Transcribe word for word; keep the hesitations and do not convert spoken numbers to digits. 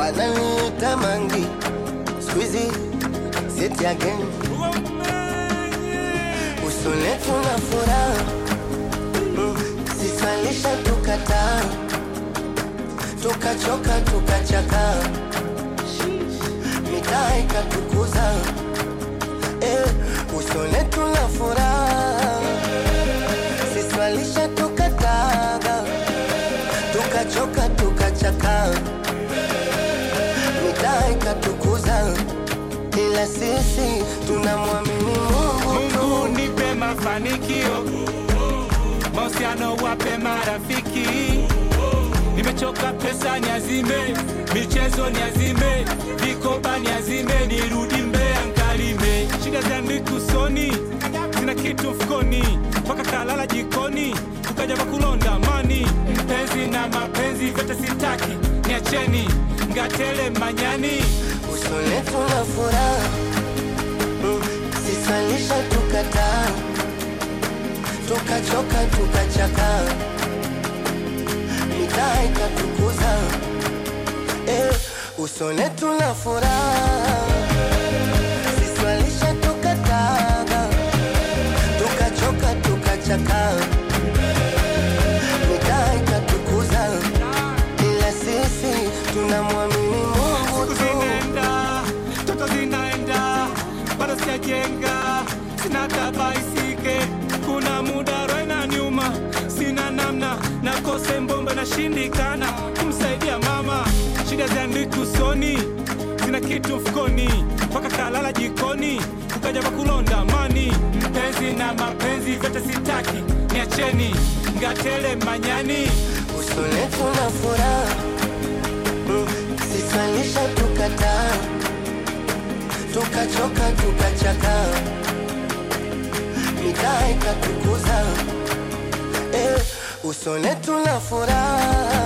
wananiita mangi, squeezy, sit again. Usone tuna furaha, mm, sisalisha tukataa, tukachoka tukachaka, mitaa ikatukuza. Eh, usone tuna furaha, sisalisha tukataa, tukachoka tukachaka, mitaa ikatukuza. Ila sisi tunamwamini Mungu. Mungu nipe mafanikio, mahusiano wape marafiki. Nimechoka pesa niazime, michezo niazime, vikoba niazime, nirudi Mbeya nkalime. Shida zangu usoni, sina kitu mfukoni, paka kalala jikoni, ukaja bakulonda mani. Mpenzi na mapenzi vyote sitaki, niacheni ngatele manyani. Usone tuna furaha, mm, sisalisha tukataa, tukachoka tukachaka, mitaa ikatukuza. Eh, usone tuna furaha, sisalisha tukataa, tukachoka tukachaka, mitaa ikatukuza. Ila sisi tunamwamini Mungu tu. Toto zinaenda, bado sijajenga, sina tabaisike. Kuna muda roho inaniuma, sina namna, nakose mbomba na shindikana kumsaidia mama. Shida zangu usoni, sina kitu mfukoni, paka kalala jikoni, ukaja bakulonda mani. Mpenzi na mapenzi vyote sitaki, niacheni ngatele manyani. Usone tuna furaha, mm, sisalisha tukataa, tukachoka tukachaka, mitaa ikatukuza. Eh, usone tuna furaha,